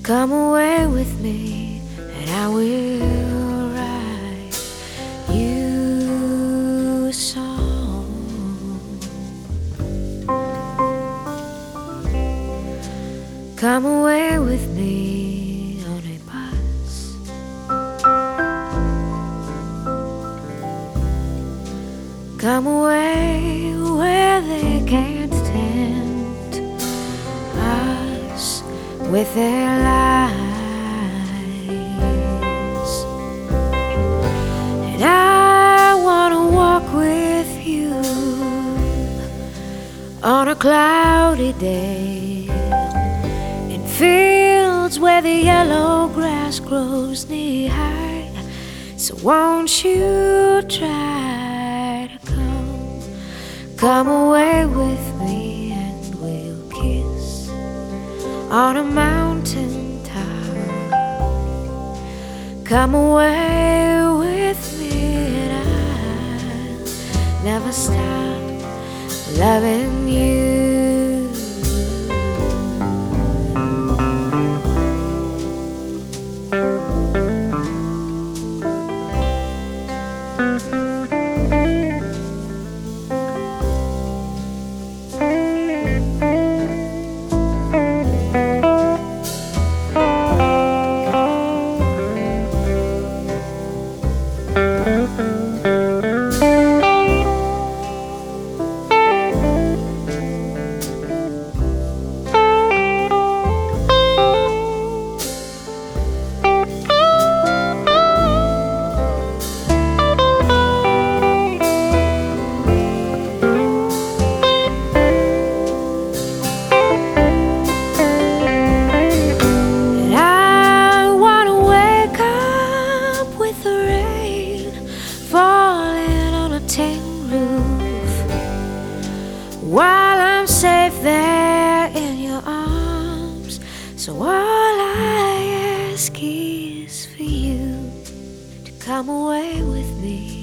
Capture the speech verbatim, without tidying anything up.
Come away with me, and I will write you a song. Come away with me on a bus. Come away where they can't tempt us with their lies. And I wanna walk with you on a cloudy day in fields where the yellow grass grows knee high. So won't you try to come, come away with me, and we'll kiss on a mountain top. Come away with me, and I'll never stop loving you. While I'm safe there in your arms, so all I ask is for you to come away with me.